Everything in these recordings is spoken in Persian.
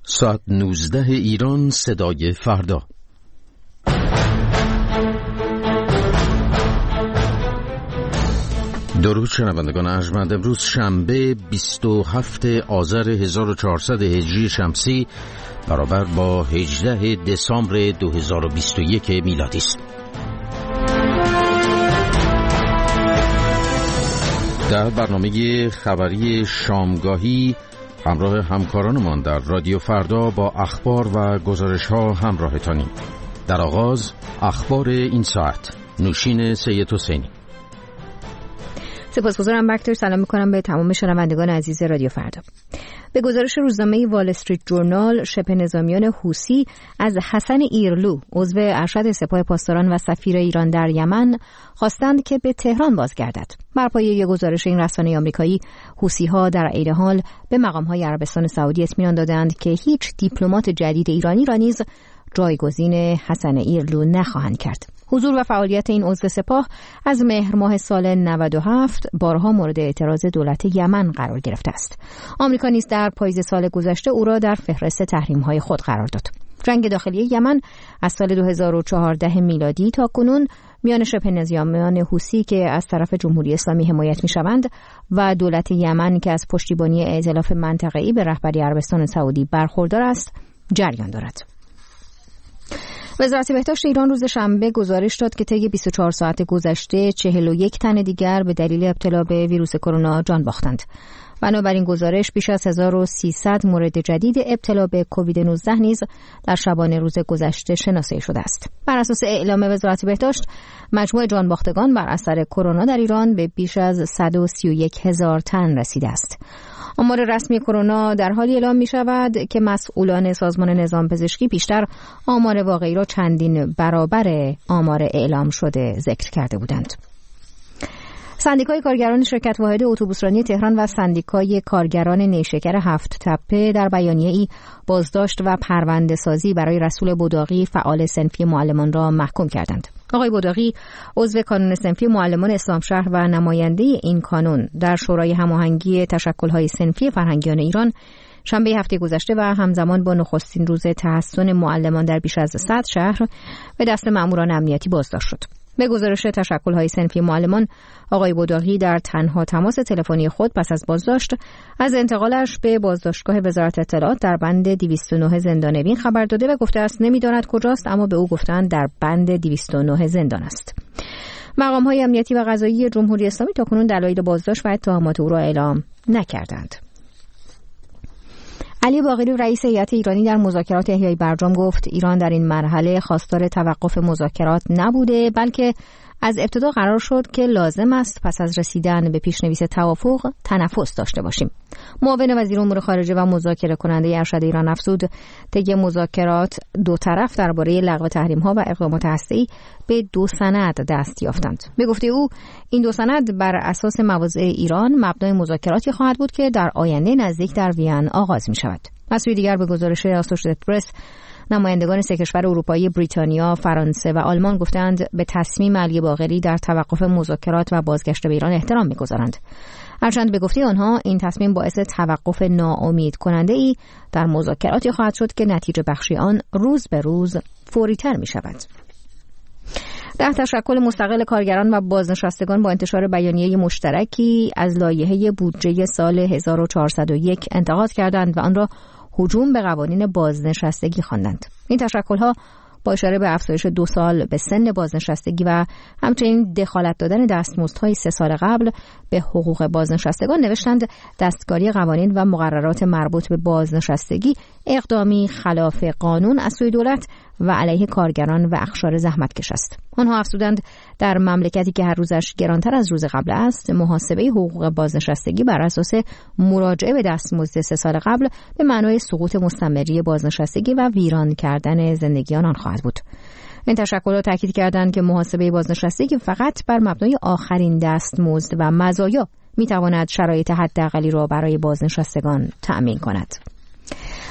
ساعت 19 ایران، صدای فردا. درود شنوندگان ارجمند. امروز شنبه 27 آذر 1400 هجری شمسی برابر با 18 دسامبر 2021 میلادی است. در برنامه خبری شامگاهی همراه همکارانمان در رادیو فردا با اخبار و گزارش‌ها همراهتانیم. در آغاز اخبار این ساعت. نوشین سید حسینی. سپاسگزارم بکتر. سلام میکنم به تمام شنوندگان عزیز رادیو فردا. به گزارش روزنامه وال استریت جورنال، شبه نظامیان حوثی از حسن ایرلو، عضو ارشد سپاه پاسداران و سفیر ایران در یمن، خواستند که به تهران بازگردد. بر پایه یک گزارش این رسانه آمریکایی، حوثی‌ها در عین حال به مقام‌های عربستان سعودی اطمینان دادند که هیچ دیپلمات جدید ایرانی را نیز جایگزین حسن ایرلو نخواهند کرد. حضور و فعالیت این عضو سپاه از مهر ماه سال 97 بارها مورد اعتراض دولت یمن قرار گرفته است. آمریکا نیز در پاییز سال گذشته او را در فهرست تحریم‌های خود قرار داد. جنگ داخلی یمن از سال 2014 میلادی تا کنون میان شبه نظامیان حوثی که از طرف جمهوری اسلامی حمایت می‌شوند و دولت یمن که از پشتیبانی ائتلاف منطقه‌ای به رهبری عربستان سعودی برخوردار است جریان دارد. وزارت بهداشت ایران روز شنبه گزارش داد که طی 24 ساعت گذشته 41 تن دیگر به دلیل ابتلا به ویروس کرونا جان باختند. بنابراین گزارش بیش از 1300 مورد جدید ابتلا به کووید 19 نیز در شبانه روز گذشته شناسایی شده است. بر اساس اعلام وزارت بهداشت، مجموع جان باختگان بر اثر کرونا در ایران به بیش از 131,000 تن رسیده است. آمار رسمی کرونا در حالی اعلام می شود که مسئولان سازمان نظام پزشکی پیشتر آمار واقعی را چندین برابر آمار اعلام شده ذکر کرده بودند. سندیکای کارگران شرکت واحد اتوبوسرانی تهران و سندیکای کارگران نیشکر هفت تپه در بیانیه‌ای بازداشت و پرونده سازی برای رسول بوداقی فعال صنفی معلمان را محکوم کردند. آقای بوداقی عضو کانون صنفی معلمان اسلامشهر و نماینده این کانون در شورای هماهنگی تشکل‌های صنفی فرهنگیان ایران شنبه هفته گذشته و همزمان با نخستین روز تحسن معلمان در بیش از 100 شهر به دست ماموران امنیتی بازداشت شد. به گزارش تشکل‌های صنفی معلمان، آقای بوداقی در تنها تماس تلفنی خود پس از بازداشت از انتقالش به بازداشتگاه وزارت اطلاعات در بند 209 زندان اوین خبر داده و گفته است نمی‌داند کجاست، اما به او گفتند در بند 209 زندان است. مقام‌های امنیتی و قضایی جمهوری اسلامی تاکنون دلایل بازداشت و اتهامات او را اعلام نکردند. علی باقری رئیس هیئت ایرانی در مذاکرات احیای برجام گفت ایران در این مرحله خواستار توقف مذاکرات نبوده، بلکه از ابتدا قرار شد که لازم است پس از رسیدن به پیشنویس توافق تنفس داشته باشیم. معاون وزیر امور خارجه و مذاکره کننده ارشد ایران افزود طی مذاکرات دو طرف درباره لغو تحریم‌ها و اقدامات هسته‌ای به 2 سند دست یافتند. به گفته او این 2 سند بر اساس مواضع ایران مبنای مذاکراتی خواهد بود که در آینده نزدیک در وین آغاز می‌شود. از سوی دیگر به گزارش اسوشییتد پرس، نمایندگان 3 کشور اروپایی بریتانیا، فرانسه و آلمان گفتند به تصمیم علی باقری در توقف مذاکرات و بازگشت به ایران احترام می‌گذارند. هرچند به گفته آنها این تصمیم باعث توقف ناامید کننده‌ای در مذاکراتی خواهد شد که نتیجه بخشی آن روز به روز فوری‌تر می‌شود. 10 تشکل مستقل کارگران و بازنشستگان با انتشار بیانیه مشترکی از لایحه بودجه سال 1401 انتقاد کردند و آن را هجوم به قوانین بازنشستگی خواندند. این تشکل‌ها با اشاره به افزایش 2 سال به سن بازنشستگی و همچنین دخالت دادن دستمزدهای 3 سال قبل به حقوق بازنشستگان نوشتند دستکاری قوانین و مقررات مربوط به بازنشستگی اقدامی خلاف قانون از سوی دولت و علیه کارگران و اقشار زحمتکش است. آنها افزودند در مملکتی که هر روزش گرانتر از روز قبل است، محاسبه حقوق بازنشستگی بر اساس مراجعه به دستمزد 3 سال قبل به معنای سقوط مستمری بازنشستگی و ویران کردن زندگی آنان خواهد بود. این تشکلات تاکید کردند که محاسبه بازنشستگی فقط بر مبنای آخرین دستمزد و مزایا میتواند شرایط حداقلی را برای بازنشستگان تأمین کند.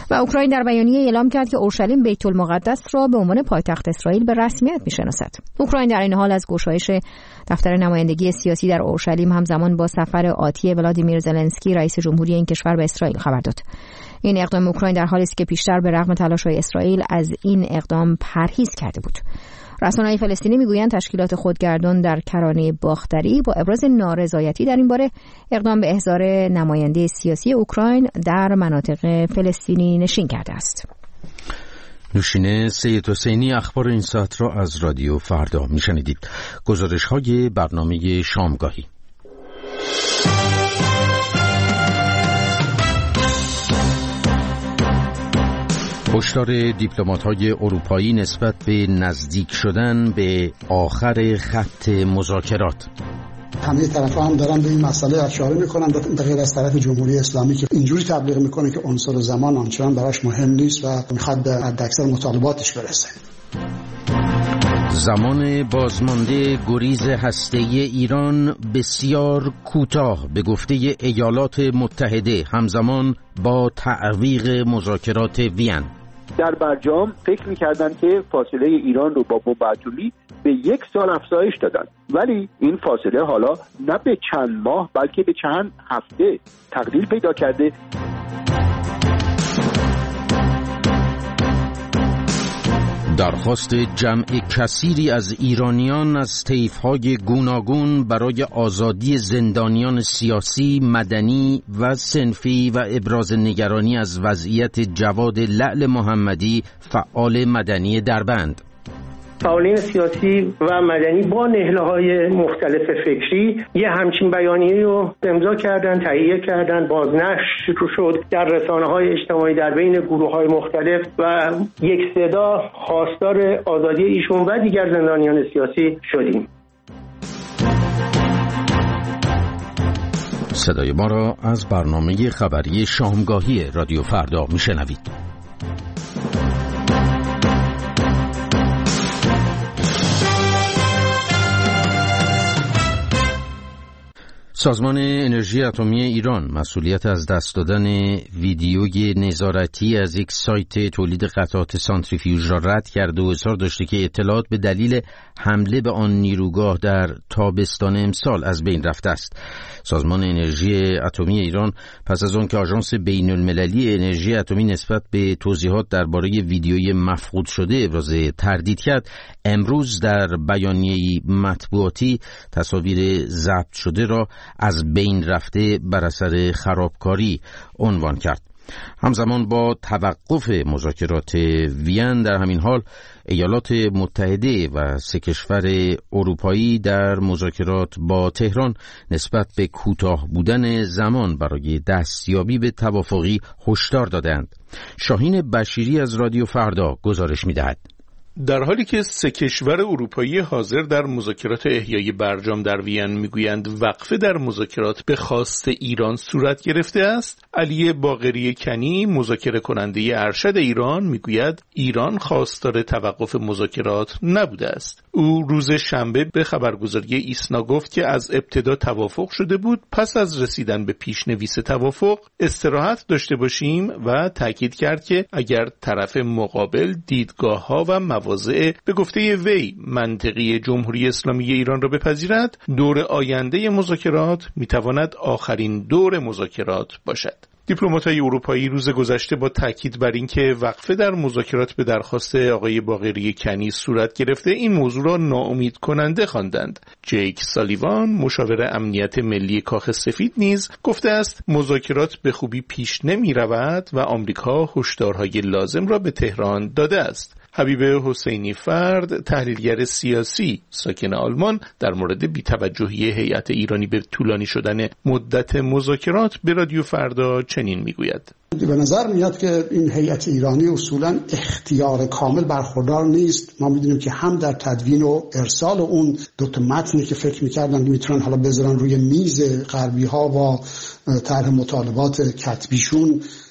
و اوکراین در بیانیه اعلام کرد که اورشلیم بیت المقدس را به عنوان پایتخت اسرائیل به رسمیت میشناسد. اوکراین در این حال از گشایش دفتر نمایندگی سیاسی در اورشلیم همزمان با سفر آتی ولادیمیر زلنسکی رئیس جمهوری این کشور به اسرائیل خبر داد. این اقدام اوکراین در حالی است که پیشتر به رغم تلاش‌های اسرائیل از این اقدام پرهیز کرده بود. رسانه‌های فلسطینی میگویند تشکیلات خودگردان در کرانه باختری با ابراز نارضایتی در این باره اقدام به احضار نماینده سیاسی اوکراین در مناطق فلسطینی نشین کرده است. نوشین سید حسینی اخبار این ساعت را از رادیو فردا میشنیدید. گزارش‌های برنامه شامگاهی. هشدار دیپلمات‌های اروپایی نسبت به نزدیک شدن به آخر خط مذاکرات. همه طرف‌ها هم دارن به این مسئله اشاره می‌کنن، به غیر از طرف جمهوری اسلامی که اینجوری تبلیغ می‌کنه که عنصر زمان آنچنان براش مهم نیست و می‌خواد به حداکثر مطالباتش برسه. زمان بازمانده گریز هسته‌ای ایران بسیار کوتاه به گفته ایالات متحده همزمان با تعویق مذاکرات وین. در برجام فکر می‌کردن که فاصله ایران رو با بمب اتمی به 1 سال افزایش دادن، ولی این فاصله حالا نه به چند ماه بلکه به چند هفته تقلیل پیدا کرده. درخواست جمع کثیری از ایرانیان از طیف‌های گوناگون برای آزادی زندانیان سیاسی، مدنی و صنفی و ابراز نگرانی از وضعیت جواد لعل محمدی فعال مدنی دربند. فعالین سیاسی و مدنی با نهله‌های مختلف فکری یه همچین بیانیه‌ای رو امضا کردن، تهیه کردن، بازنشر شد در رسانه‌های اجتماعی در بین گروه‌های مختلف و یک صدا خواستار آزادی ایشون و دیگر زندانیان سیاسی شدیم. صدای ما را از برنامه خبری شامگاهی رادیو فردا میشنوید. سازمان انرژی اتمی ایران مسئولیت از دست دادن ویدیوی نظارتی از یک سایت تولید قطعات سانتریفیوژ را رد کرده و اظهار داشته که اطلاعات به دلیل حمله به آن نیروگاه در تابستان امسال از بین رفته است. سازمان انرژی اتمی ایران پس از آن که آژانس بین المللی انرژی اتمی نسبت به توضیحات درباره ویدیوی مفقود شده ابراز تردید کرد، امروز در بیانیه‌ای مطبوعاتی تصاویر ضبط شده را از بین رفته بر اثر خرابکاری عنوان کرد. همزمان با توقف مذاکرات وین در همین حال ایالات متحده و 3 کشور اروپایی در مذاکرات با تهران نسبت به کوتاه بودن زمان برای دستیابی به توافقی هشدار دادند. شاهین بشیری از رادیو فردا گزارش می‌دهد. در حالی که 3 کشور اروپایی حاضر در مذاکرات احیای برجام در وین میگویند وقفه در مذاکرات به خواست ایران صورت گرفته است، علی باقری کنی مذاکره کننده ارشد ایران میگوید ایران خواستار توقف مذاکرات نبوده است. او روز شنبه به خبرگزاری ایسنا گفت که از ابتدا توافق شده بود، پس از رسیدن به پیشنویس توافق استراحت داشته باشیم و تاکید کرد که اگر طرف مقابل دیدگاه‌ها و مواضع به گفته وی منطقی جمهوری اسلامی ایران را بپذیرد، دور آینده مذاکرات میتواند آخرین دور مذاکرات باشد. دیپلمات‌های اروپایی روز گذشته با تاکید بر اینکه وقفه در مذاکرات به درخواست آقای باقری کنی صورت گرفته این موضوع را ناامید کننده خواندند. جیک سالیوان مشاور امنیت ملی کاخ سفید نیز گفته است مذاکرات به خوبی پیش نمی‌رود و آمریکا هشدارهای لازم را به تهران داده است. حبیب حسینی فرد تحلیلگر سیاسی ساکن آلمان در مورد بی‌توجهی هیئت ایرانی به طولانی شدن مدت مذاکرات به رادیو فردا چنین میگوید: به نظر میاد که این هیئت ایرانی اصولاً اختیار کامل برخوردار نیست. ما میدونیم که هم در تدوین و ارسال اون 2 متنی که فکر میکردن که میتونن حالا بذارن روی میز غربی ها و طرح مطالبات کتبیشون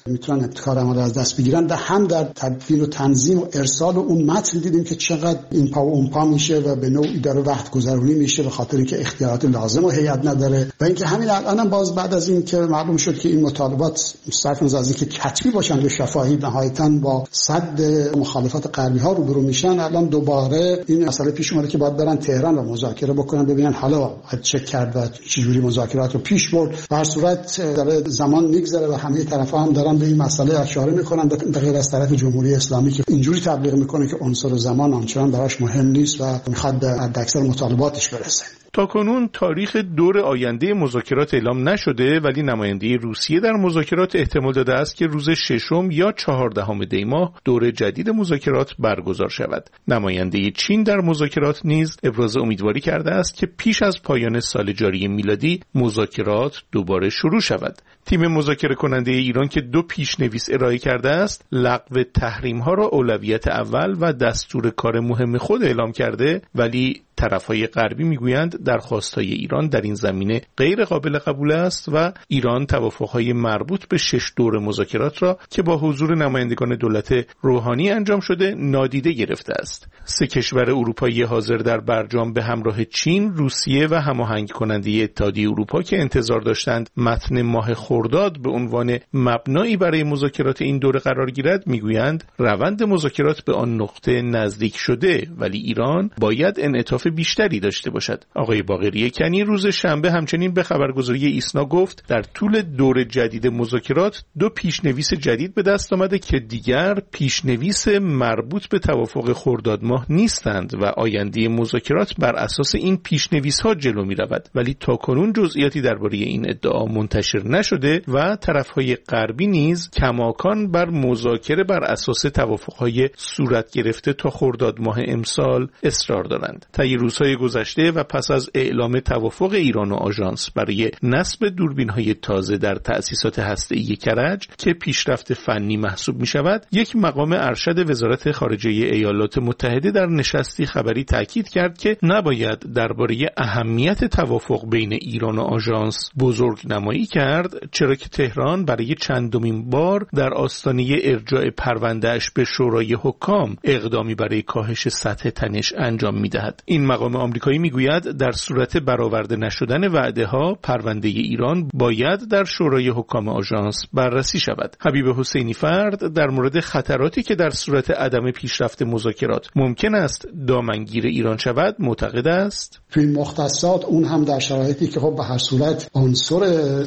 میتونن ابتکار ما رو از دست بگیرن، و هم در تدوین و تنظیم و ارسال اون متن دیدیم که چقدر این پا و اون پا میشه و به نوعی داره وقت گذرونی میشه به خاطر اینکه اختیارات لازم و هیئت نداره. و اینکه همین الانم باز بعد از این که معلوم شد که این مطالبات صرف نظر از اینکه کتبی باشن و شفاهی نهایتاً با صد مخالفات غربی ها روبرو میشن، الان دوباره این مسئله پیش اومده که باید برن تهران و مذاکره بکنن ببینن حالا چه کرد و چجوری مذاکرات رو پیش برد. به هر صورت داره زمان میگذره و همه طرفا هم دارن به این مسئله اشاره میکنن، به غیر از طرف جمهوری اسلامی که اینجوری تبلیغ میکنه که عنصر زمان آنچنان براش مهم نیست و میخواد به حداکثر مطالباتش برسه. تاکنون تاریخ دور آینده مذاکرات اعلام نشده، ولی نماینده روسیه در مذاکرات احتمال داده است که روز 6 یا 14 دی ماه دور جدید مذاکرات برگزار شود. نماینده چین در مذاکرات نیز ابراز امیدواری کرده است که پیش از پایان سال جاری میلادی مذاکرات دوباره شروع شود. تیم مذاکره کننده ایران که 2 پیشنویس ارائه کرده است، لغو تحریم‌ها را اولویت اول و دستور کار مهم خود اعلام کرده، ولی طرف‌های غربی میگویند درخواست‌های ایران در این زمینه غیر قابل قبول است و ایران توافق‌های مربوط به 6 دور مذاکرات را که با حضور نمایندگان دولت روحانی انجام شده نادیده گرفته است. 3 کشور اروپایی حاضر در برجام به همراه چین، روسیه و هماهنگ کننده اتحادیه اروپا که انتظار داشتند متن ماه خرداد به عنوان مبنایی برای مذاکرات این دوره قرار گیرد، میگویند روند مذاکرات به آن نقطه نزدیک شده، ولی ایران باید انعطاف بیشتری داشته باشد. آقای باقری کنی روز شنبه همچنین به خبرگزاری ایسنا گفت در طول دور جدید مذاکرات 2 پیشنویس جدید به دست آمده که دیگر پیشنویس مربوط به توافق خرداد ماه نیستند و آینده مذاکرات بر اساس این پیشنویس‌ها جلو می‌رود، ولی تاکنون جزئیاتی درباره این ادعا منتشر نشده و طرف‌های غربی نیز کماکان بر مذاکره بر اساس توافق‌های صورت گرفته تا خرداد ماه امسال اصرار دارند. روزهای گذشته و پس از اعلام توافق ایران و آژانس برای نصب دوربین‌های تازه در تأسیسات هسته‌ای کرج که پیشرفت فنی محسوب می‌شود، یک مقام ارشد وزارت خارجه ایالات متحده در نشستی خبری تاکید کرد که نباید درباره اهمیت توافق بین ایران و آژانس بزرگنمایی کرد، چرا که تهران برای چندمین بار در آستانه ارجاع پرونده‌اش به شورای حکام اقدامی برای کاهش سطح تنش انجام می‌دهد. این مقام آمریکایی میگوید در صورت برآورده نشدن وعده‌ها پرونده ایران باید در شورای حکام آژانس بررسی شود. حبیب حسینی فرد در مورد خطراتی که در صورت عدم پیشرفت مذاکرات ممکن است دامنگیر ایران شود معتقد است تو این مختصات اون هم در شرایطی که خب به هر صورت عنصر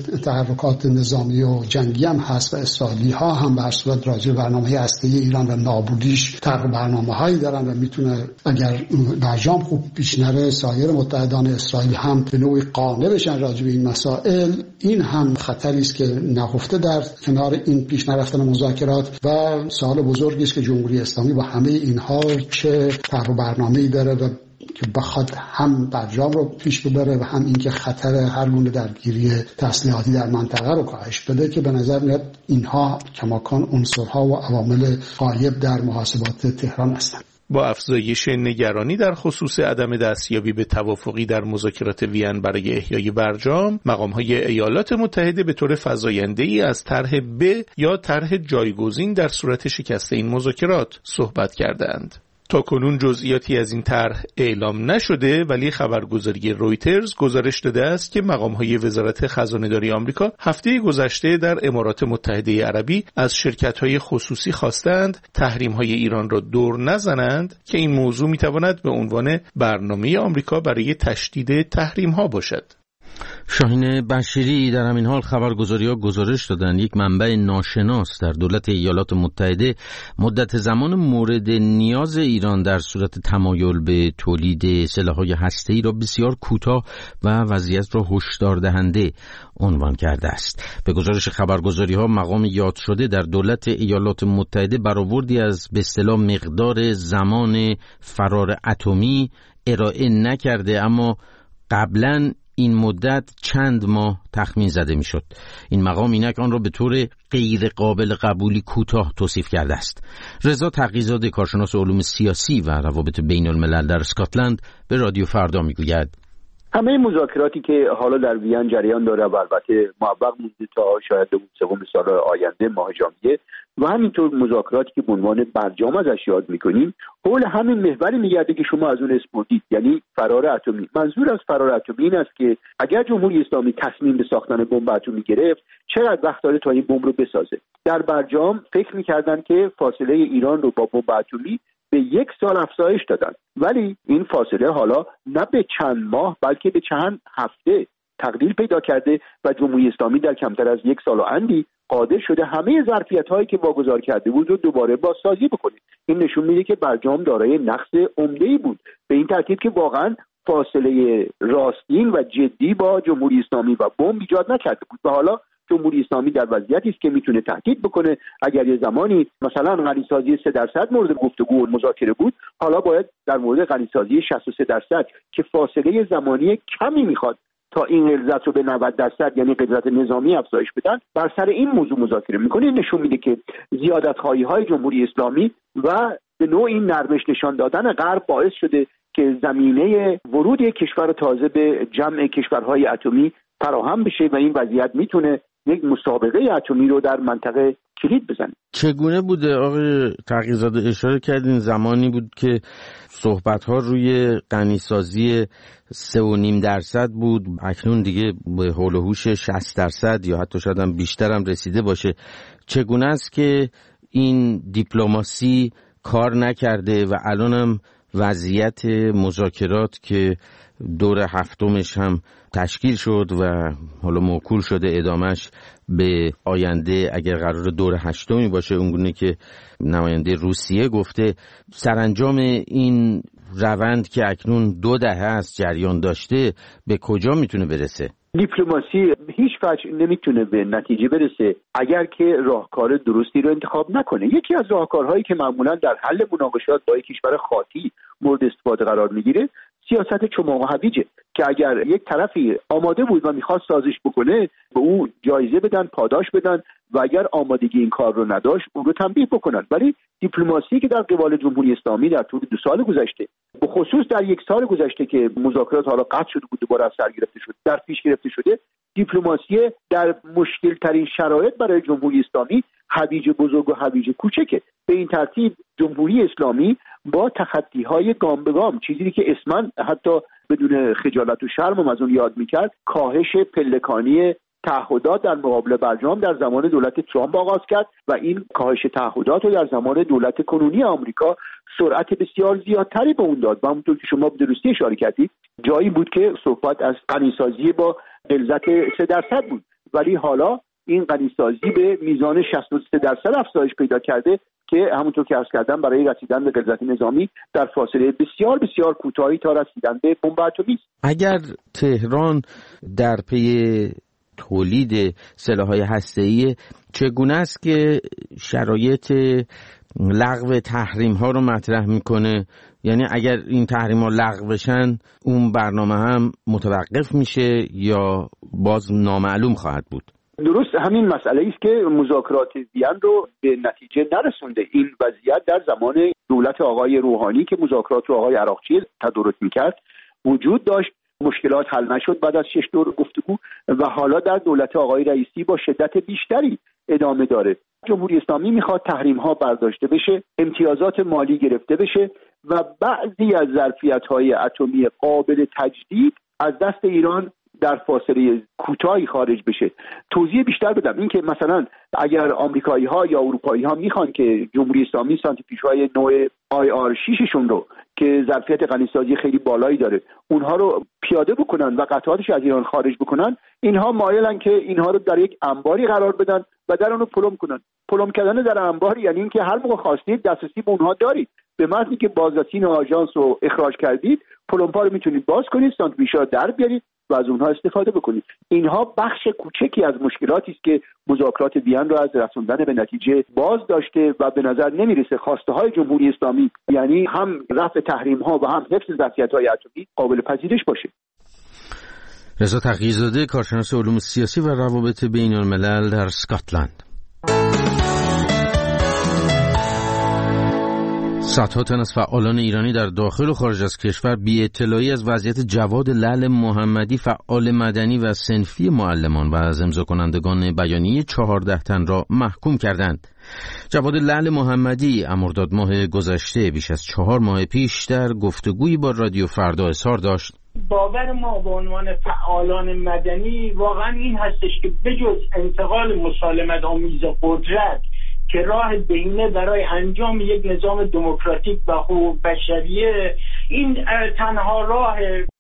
تحرکات نظامی و جنگی هم هست و اسرائیلی ها هم به هر صورت راجع به برنامه هسته‌ای ایران و نابودیش طرح برنامه‌هایی دارن و میتونه اگر برجام خوب پیش نره سایر متحدان اسرائیل هم به نوعی قانع بشن راجع به این مسائل. این هم خطری است که نهفته در کنار این پیش نرفتن مذاکرات و سوال بزرگی است که جمهوری اسلامی با همه اینها چه طرح و برنامه‌ای داره و که بخواد هم برجام رو پیش ببره و هم اینکه خطر هر گونه درگیری تسلیحاتی در منطقه رو کاهش بده، که به نظر میاد اینها کماکان عنصرها و عوامل غایب در محاسبات تهران هستند. با افزایش نگرانی در خصوص عدم دستیابی به توافقی در مذاکرات وین برای احیای برجام، مقام‌های ایالات متحده به طور فزاینده‌ای از طرح ب یا طرح جایگزین در صورت شکست این مذاکرات صحبت کردند. تاکنون جزئیاتی از این طرح اعلام نشده، ولی خبرگزاری رویترز گزارش داده است که مقام‌های وزارت خزانه‌داری آمریکا هفته گذشته در امارات متحده عربی از شرکت‌های خصوصی خواستند تحریم‌های ایران را دور نزنند که این موضوع می‌تواند به عنوان برنامه آمریکا برای تشدید تحریم‌ها باشد. شاهین بشیری در همین حال خبرگزاری‌ها گزارش دادند یک منبع ناشناس در دولت ایالات متحده مدت زمان مورد نیاز ایران در صورت تمایل به تولید سلاح‌های هسته‌ای را بسیار کوتاه و وضعیت را هشدار دهنده عنوان کرده است. به گزارش خبرگزاری‌ها مقام یاد شده در دولت ایالات متحده برآوردی از به اصطلاح مقدار زمان فرار اتمی ارائه نکرده، اما قبلاً این مدت چند ماه تخمین زده میشد. این مقام اینک آن را به طور غیر قابل قبولی کوتاه توصیف کرده است. رضا تقی‌زاده کارشناس علوم سیاسی و روابط بین الملل در اسکاتلند به رادیو فردا میگوید همه مذاکراتی که حالا در وین جریان داره و البته موفق مونده تا شاید به سوم سال آینده ماه ژانویه و همینطور مذاکراتی که به عنوان برجام ازش یاد میکنیم حول همین محوری میگرده که شما از اون اسپردید، یعنی فرار اتمی. منظور از فرار اتمی این است که اگر جمهوری اسلامی تصمیم به ساختن بمب اتمی گرفت چقدر وقت داره تا این بمب رو بسازه. در برجام فکر میکردن که فاصله ایران رو با بمب اتمی به 1 سال افزایش دادن، ولی این فاصله حالا نه به چند ماه بلکه به چند هفته تقلیل پیدا کرده و جمهوری اسلامی در کمتر از 1 سال و اندی قادر شده همه ظرفیت‌هایی که واگذار کرده بود رو دوباره بازسازی بکنه. این نشون میده که برجام دارای نقص عمده‌ای بود، به این ترتیب که واقعا فاصله راستین و جدی با جمهوری اسلامی و بمب ایجاد نکرده بود و حالا جمهوری اسلامی در وضعیتی است که میتونه تهدید بکنه اگر یه زمانی مثلا غنیسازی 3% مورد گفتگو و مذاکره بود، حالا باید در مورد غنیسازی 63% که فاصله زمانی کمی میخواد تا این غلظت رو به 90% یعنی غلظت نظامی افزایش بدن، بر سر این موضوع مذاکره میکنه. نشون میده که زیادت‌خواهی‌های جمهوری اسلامی و به نوعی نرمش نشان دادن غرب باعث شده که زمینه ورود یک کشور تازه به جمع کشورهای اتمی فراهم بشه و این وضعیت میتونه یک مسابقه اتمی رو در منطقه کلید بزنه. چگونه بوده آقای تقی‌زاده؟ اشاره کردین زمانی بود که صحبت‌ها روی غنیسازی 3.5% بود، اکنون دیگه به حول و حوش 60% یا حتی شاید هم بیشتر هم رسیده باشه. چگونه است که این دیپلماسی کار نکرده و الان هم وضعیت مذاکرات که دور هفتمش هم تشکیل شد و حالا موکول شده ادامش به آینده اگر قرار دور هشتمی باشه اونگونه که نماینده روسیه گفته، سرانجام این روند که اکنون 2 دهه است جریان داشته به کجا میتونه برسه؟ دیپلماسی هیچ وجه نمیتونه به نتیجه برسه اگر که راهکار درستی رو انتخاب نکنه. یکی از راهکارهایی که معمولا در حل مناقشات با یک کشور خاطی مورد استفاده قرار میگیره سیاست چماق و هویجه که اگر یک طرفی آماده بود و میخواست سازش بکنه به او جایزه بدن، پاداش بدن و اگر آمادگی این کار رو نداشت اون رو تنبیه بکنن. ولی دیپلماسی که در قبال جمهوری اسلامی در طول 2 سال گذشته، به خصوص در 1 سال گذشته که مذاکرات حالا قطع شده بود دوباره از سر گرفته شد، در پیش گرفته شده، دیپلماسی در مشکل ترین شرایط برای جمهوری اسلامی هویج بزرگ و هویج کوچکه. به این ترتیب جمهوری اسلامی با تخطی‌های گام به گام، چیزی که اسمن حتی بدون خجالت و شرم از اون یاد میکرد، کاهش پلکانی تعهدات در مقابل برجام در زمان دولت ترامپ آغاز کرد و این کاهش تعهدات رو در زمان دولت کنونی آمریکا سرعت بسیار زیادتری به اون داد و همونطور که شما به درستی اشاره کردید جایی بود که صحبت از غنیسازی با غلظت 3% بود، ولی حالا این غنیسازی به میزان 63% افزایش پیدا کرده که همونطور که عرض کردم برای رسیدن به غلظت نظامی در فاصله بسیار بسیار کوتاهی تا رسیدن به بمب اتمی. اگر تهران در پی تولید سلاح‌های هسته‌ای، چگونه است که شرایط لغو تحریم‌ها رو مطرح میکنه؟ یعنی اگر این تحریم‌ها لغو بشن اون برنامه هم متوقف میشه یا باز نامعلوم خواهد بود؟ درست همین مسئله است که مذاکرات وین رو به نتیجه نرسونده. این وضعیت در زمان دولت آقای روحانی که مذاکرات رو آقای عراقچی تدارک میکرد وجود داشت، مشکلات حل نشد بعد از 6 دور گفتگو و حالا در دولت آقای رئیسی با شدت بیشتری ادامه داره. جمهوری اسلامی میخواد تحریم ها برداشته بشه، امتیازات مالی گرفته بشه و بعضی از ظرفیت‌های اتمی قابل تجدید از دست ایران در فاصله کوتاهی خارج بشه. توضیح بیشتر بدم، این که مثلا اگر آمریکایی‌ها یا اروپایی‌ها میخوان که جمهوری اسلامی سانتریفیوژهای نوع IR6 شون رو که ظرفیت غنیسازی خیلی بالایی داره اونها رو پیاده بکنن و قطعاتش از ایران خارج بکنن، اینها مایلن که اینها رو در یک انباری قرار بدن و در اون رو پلم کنن. پلم کردن در انبار یعنی اینکه هر موقع خواستید دسترسی به اونها دارید. به معنی که بازرسین آژانس رو اخراج کردید، پلم‌ها رو میتونید باز کنید، سانتریفیوژها در بیارید و از اونها استفاده بکنید. اینها بخش کوچکی از مشکلاتی است که مذاکرات وین را از رسوندن به نتیجه باز داشته و به نظر نمیرسه خواسته های جمهوری اسلامی یعنی هم رفع تحریم ها و هم حفظ ظرفیت‌های اتمی قابل پذیرش باشه. رضا تقی‌زاده، کارشناس علوم سیاسی و روابط بین‌الملل در اسکاتلند. صدها تن از فعالان ایرانی در داخل و خارج از کشور بی اطلاعی از وضعیت جواد لعل محمدی فعال مدنی و صنفی معلمان و از امضا کنندگان بیانیه 14 تن را محکوم کردند. جواد لعل محمدی مرداد ماه گذشته بیش از 4 ماه پیش در گفتگویی با رادیو فردا اظهار داشت: باور ما به عنوان فعالان مدنی واقعا این هستش که بجز انتقال مسالمت آمیز قدرت که راه بهینه برای انجام یک نظام دموکراتیک و حقوق بشریه، این تنها راه.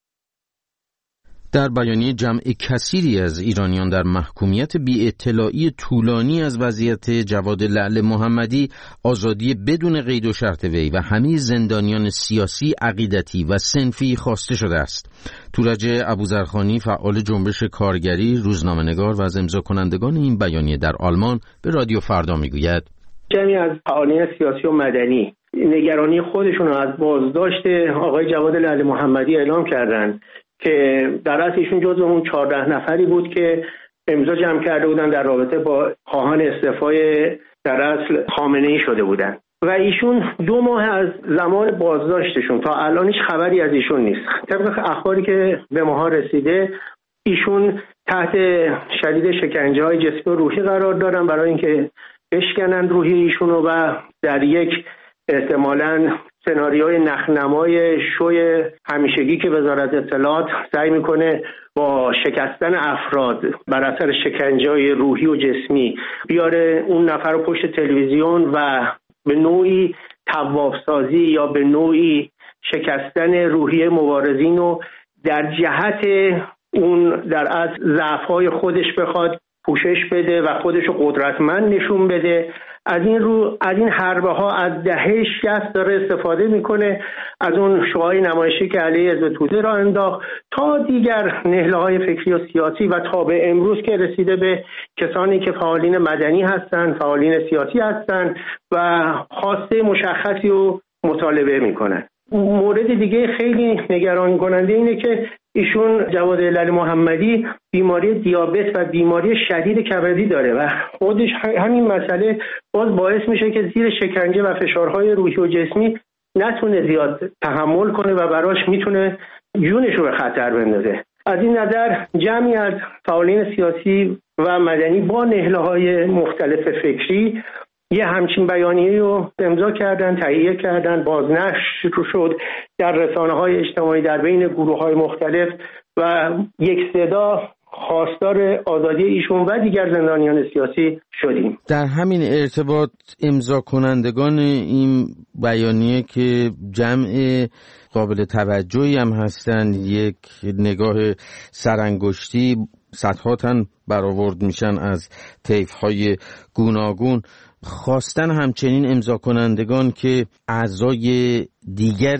در بیانیه جمع کثیری از ایرانیان در محکومیت بی اطلاعی طولانی از وضعیت جواد لعل محمدی، آزادی بدون قید و شرط وی و همه زندانیان سیاسی، عقیدتی و صنفی خواسته شده است. تورج ابوذرخانی، فعال جنبش کارگری، روزنامه‌نگار و از امضا کنندگان این بیانیه در آلمان، به رادیو فردا میگوید: جمعی از فعالین سیاسی و مدنی نگرانی خودشون از بازداشت آقای جواد لعل محمدی اعلام کردند که در اصل ایشون جزو اون 14 نفری بود که امضا جمع کرده بودن در رابطه با خواهان استعفای در اصل خامنه‌ای شده بودن و ایشون 2 ماه از زمان بازداشتشون تا الان هیچ خبری از ایشون نیست. طبق اخباری که به ما رسیده ایشون تحت شدید شکنجه‌های جسمی و روحی قرار دارن برای اینکه بشکنن روحی ایشونو و در یک احتمالاً سناریوی نخنمای شوی همیشگی که وزارت اطلاعات سعی میکنه با شکستن افراد بر اثر شکنجه‌های روحی و جسمی بیاره اون نفر رو پشت تلویزیون و به نوعی توافسازی یا به نوعی شکستن روحی مبارزین رو در جهت اون در از ضعف‌های خودش بخواد پوشش بده و خودش رو قدرتمند نشون بده. از این حربه ها از دهه 60 داره استفاده میکنه، از اون شعاع نمایشی که علیه حزب توده را انداخت تا دیگر نهله‌های فکری و سیاسی و تا به امروز که رسیده به کسانی که فعالین مدنی هستند، فعالین سیاسی هستند و خواسته مشخصی رو مطالبه میکنن. مورد دیگه خیلی نگران کننده اینه که ایشون جواد لعل محمدی بیماری دیابت و بیماری شدید کبدی داره و خودش همین مسئله باز باعث میشه که زیر شکنجه و فشارهای روحی و جسمی نتونه زیاد تحمل کنه و براش میتونه جونش رو به خطر بندازه. از این نظر جمعی از فعالین سیاسی و مدنی با نهله‌های مختلف فکری یه همچین بیانیه رو امضا کردن، تهیه کردن، بازنشر شد در رسانه‌های اجتماعی در بین گروه‌های مختلف و یک صدا خواستار آزادی ایشون و دیگر زندانیان سیاسی شدیم. در همین ارتباط امضا کنندگان این بیانیه که جمع قابل توجهی هم هستند، یک نگاه سرانگشتی، صدها تن برآورد میشن از طیف‌های گوناگون، خواستن همچنین امضا کنندگان که اعضای دیگر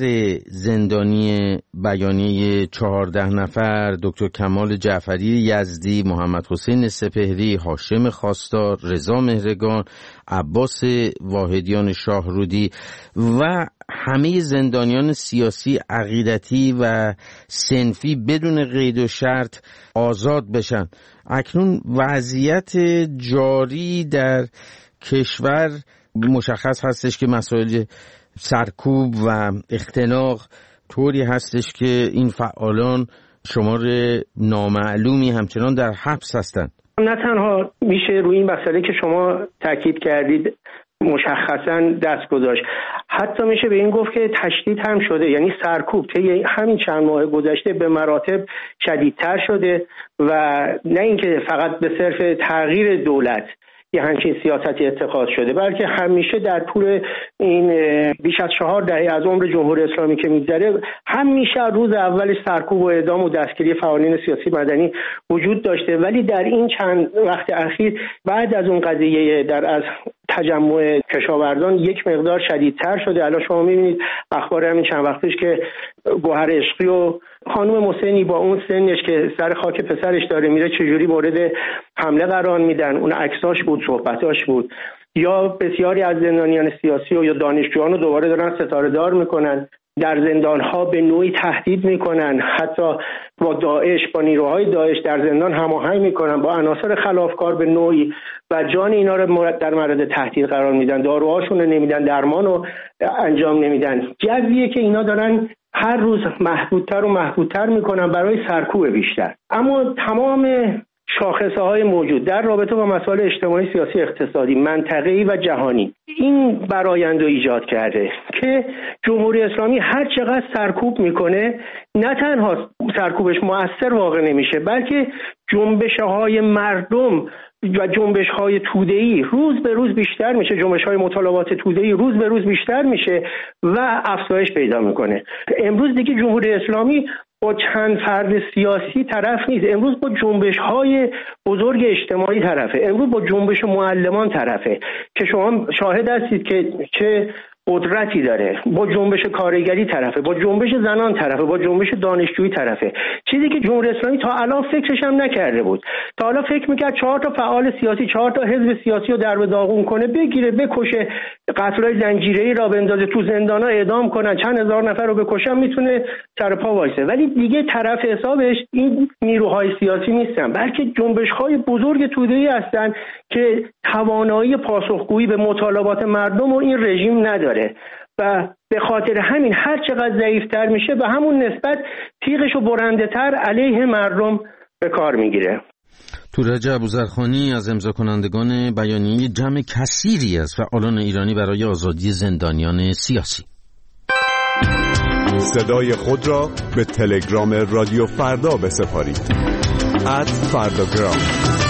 زندانی بیانیه 14 نفر، دکتر کمال جعفری یزدی، محمد حسین سپهری، هاشم خواستار، رضا مهرگان، عباس واحدیان شاهرودی و همه زندانیان سیاسی، عقیدتی و صنفی بدون قید و شرط آزاد بشن. اکنون وضعیت جاری در کشور مشخص هستش که مسائل سرکوب و اختناق طوری هستش که این فعالان شمار نامعلومی همچنان در حبس هستند. نه تنها میشه روی این مسئله که شما تاکید کردید مشخصاً دست گذاشت، حتی میشه به این گفت که تشدید هم شده، یعنی سرکوب طی همین چند ماه گذشته به مراتب شدیدتر شده و نه اینکه فقط به صرف تغییر دولت یه همچین سیاستی اتخاذ شده، بلکه همیشه در طول این بیش از 4 دهه از عمر جمهوری اسلامی که میگذره همیشه روز اولش سرکوب و اعدام و دستگیری فعالین سیاسی مدنی وجود داشته، ولی در این چند وقت اخیر بعد از اون قضیه در از تجمع کشاورزان یک مقدار شدیدتر شده. الان شما میبینید اخبار همین چند وقت پیش که گوهر عشقی و خانم محسنی با اون سنش که سر خاک پسرش داره میره چجوری مورد حمله قرار میدن، اون عکساش بود، صحبتاش بود. یا بسیاری از زندانیان سیاسی و یا دانشجویان رو دوباره دارن ستاره دار میکنن، در زندان‌ها به نوعی تهدید میکنن، حتی با داعش، با نیروهای داعش در زندان هماهنگ میکنن، با عناصر خلافکار به نوعی و جان اینا رو در معرض تهدید قرار میدن، داروهاشون رو نمیدن، درمان رو انجام نمیدن. جویه که اینا دارن هر روز محدودتر و محدودتر میکنن برای سرکوب بیشتر. اما تمام شاخصه‌های موجود در رابطه با مسائل اجتماعی، سیاسی، اقتصادی، منطقه‌ای و جهانی این برآیند رو ایجاد کرده که جمهوری اسلامی هر چقدر سرکوب میکنه، نه تنها سرکوبش مؤثر واقع نمیشه، بلکه جنبش‌های مردم و جنبش‌های توده‌ای روز به روز بیشتر میشه، جنبش‌های مطالبات توده‌ای روز به روز بیشتر میشه و افزایش پیدا میکنه. امروز دیگه جمهوری اسلامی با چند فرد سیاسی طرف نیست، امروز با جنبش‌های بزرگ اجتماعی طرفه، امروز با جنبش معلمان طرفه که شما شاهد هستید که چه قدرتی داره، با جنبش کارگری طرفه، با جنبش زنان طرفه، با جنبش دانشجویی طرفه، چیزی که جمهوری اسلامی تا الان فکرش هم نکرده بود. تا الان فکر میکرد 4 تا فعال سیاسی، 4 تا حزب سیاسی رو در به داغون کنه، بگیره بکشه، قتل‌های زنجیره‌ای را بندازه تو زندانا، اعدام کنن، چند هزار نفر رو بکشن، میتونه سر پا وایسه. ولی دیگه طرف حسابش این نیروهای سیاسی نیستن، بلکه جنبش‌های بزرگ توده‌ای هستن که توانایی پاسخگویی به مطالبات مردم و این رژیم نداره و به خاطر همین هر چقدر ضعیف‌تر میشه به همون نسبت تیغشو برنده‌تر علیه مردم به کار میگیره. تورج ابوذرخانی از امضا کنندگان بیانیه جمع کثیری از فعالان ایرانی برای آزادی زندانیان سیاسی. صدای خود را به تلگرام رادیو فردا بسپارید. @فرداگرام.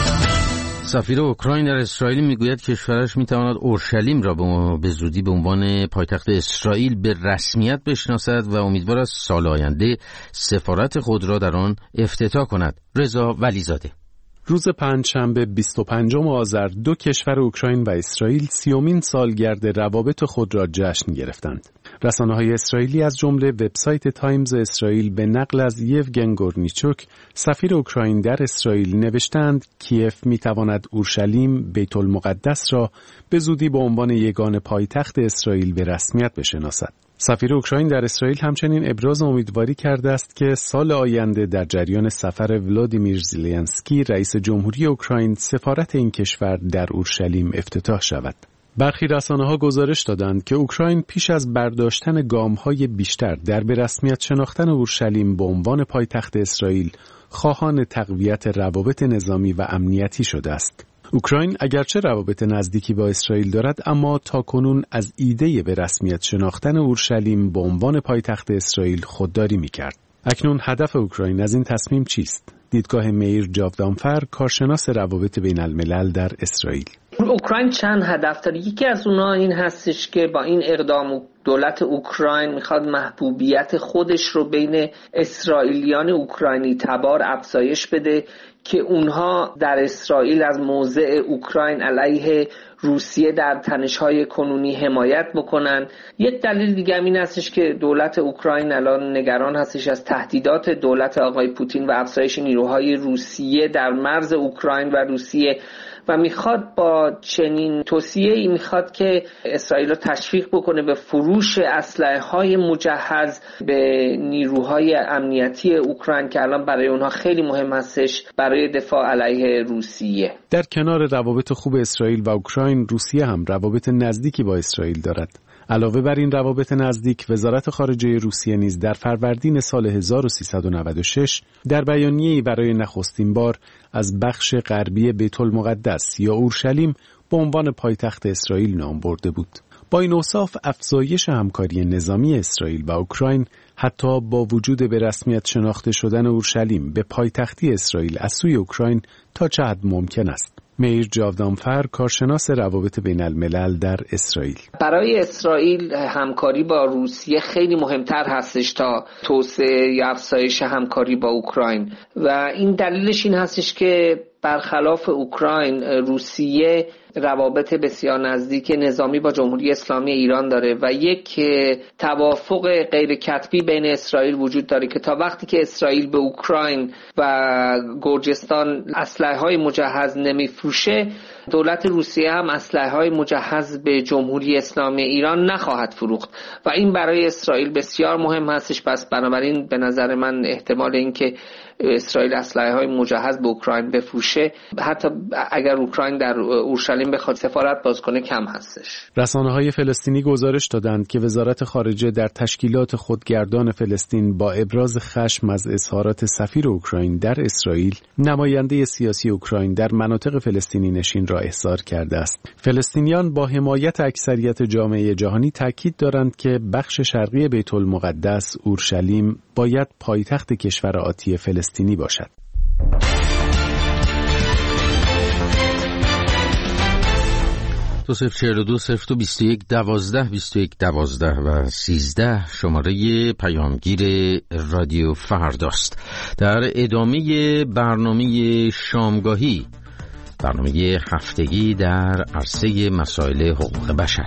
سفیر اوکراین در اسرائیل میگوید کشورش میتواند اورشلیم را به زودی به عنوان پایتخت اسرائیل به رسمیت بشناسد و امیدوار است سال آینده سفارت خود را در آن افتتاح کند. رضا ولیزاده. روز پنجشنبه 25 آذر دو کشور اوکراین و اسرائیل 30مین سالگرد روابط خود را جشن گرفتند. رسانه‌های اسرائیلی از جمله وبسایت تایمز اسرائیل به نقل از یوگن گورنیچوک سفیر اوکراین در اسرائیل نوشتند کیف می‌تواند اورشلیم بیت المقدس را به زودی به عنوان یگان پایتخت اسرائیل به رسمیت بشناسد. سفیر اوکراین در اسرائیل همچنین ابراز امیدواری کرده است که سال آینده در جریان سفر ولادیمیر زلنسکی رئیس جمهوری اوکراین سفارت این کشور در اورشلیم افتتاح شود. برخی رسانه‌ها گزارش دادند که اوکراین پیش از برداشتن گام‌های بیشتر در به رسمیت شناختن اورشلیم به عنوان پایتخت اسرائیل خواهان تقویت روابط نظامی و امنیتی شده است. اوکراین اگرچه روابط نزدیکی با اسرائیل دارد، اما تاکنون از ایده به رسمیت شناختن اورشلیم به عنوان پایتخت اسرائیل خودداری می‌کرد. اکنون هدف اوکراین از این تصمیم چیست؟ دیدگاه میر جاودانفر، کارشناس روابط بین الملل در اسرائیل. اوکراین چند هدف داره. یکی از اونها این هستش که با این اقدام دولت اوکراین میخواد محبوبیت خودش رو بین اسرائیلیان اوکراینی تبار افزایش بده که اونها در اسرائیل از موضع اوکراین علیه روسیه در تنش‌های کنونی حمایت بکنن. یک دلیل دیگه این هستش که دولت اوکراین الان نگران هستش از تهدیدات دولت آقای پوتین و افزایش نیروهای روسیه در مرز اوکراین و روسیه و میخواد با چنین توصیه‌ای میخواد که اسرائیل رو تشویق بکنه به فروش اسلحه‌های مجهز به نیروهای امنیتی اوکراین که الان برای اونها خیلی مهم هستش برای دفاع علیه روسیه. در کنار روابط خوب اسرائیل و اوکراین، روسیه هم روابط نزدیکی با اسرائیل دارد. علاوه بر این روابط نزدیک، وزارت خارجه روسیه نیز در فروردین سال 1396 در بیانیه‌ای برای نخستین بار از بخش غربی بیت المقدس یا اورشلیم به عنوان پایتخت اسرائیل نام برده بود. با این اوصاف افزایش همکاری نظامی اسرائیل و اوکراین حتی با وجود به رسمیت شناخته شدن اورشلیم به پایتختی اسرائیل از سوی اوکراین تا چه حد ممکن است؟ میر جاودانفر، کارشناس روابط بین الملل در اسرائیل. برای اسرائیل همکاری با روسیه خیلی مهمتر هستش تا توسعه یا افزایش همکاری با اوکراین و این دلیلش این هستش که برخلاف اوکراین، روسیه روابط بسیار نزدیک نظامی با جمهوری اسلامی ایران داره و یک توافق غیر کتبی بین اسرائیل وجود داره که تا وقتی که اسرائیل به اوکراین و گرجستان اسلحه‌های مجهز نمیفروشه، دولت روسیه هم اسلحه‌های مجهز به جمهوری اسلامی ایران نخواهد فروخت و این برای اسرائیل بسیار مهم هستش. پس بنابراین به نظر من احتمال اینکه اسرائیل اسلحه‌های مجهز به اوکراین بفروشه، حتی اگر اوکراین در اورشلیم بخواد سفارت باز کنه، کم هستش. رسانه‌های فلسطینی گزارش دادند که وزارت خارجه در تشکیلات خودگردان فلسطین با ابراز خشم از اظهارات سفیر اوکراین در اسرائیل، نماینده سیاسی اوکراین در مناطق فلسطینی نشین را احضار کرده است. فلسطینیان با حمایت اکثریت جامعه جهانی تاکید دارند که بخش شرقی بیت المقدس، اورشلیم، باید پایتخت کشور آتی فلسطینی باشد. دو 042 0221 12 21 12 و 13 شماره پیامگیر رادیو فرداست. در ادامه برنامه شامگاهی، برنامه هفتگی در عرصه مسائل حقوق بشر،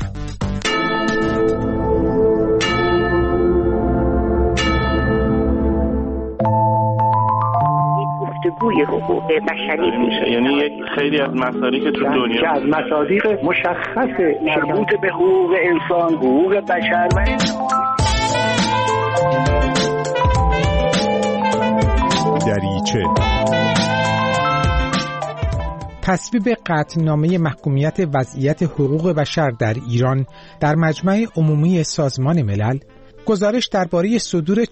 گفتگوی حقوق بشری میشه، یعنی یک خیلی از مصادیق که تو دنیا که از مصادیق مشخص مربوط به حقوق انسان، حقوق بشر و دریچه. تصویب قطعنامه محکومیت وضعیت حقوق بشر در ایران در مجمع عمومی سازمان ملل، گزارش درباره صدور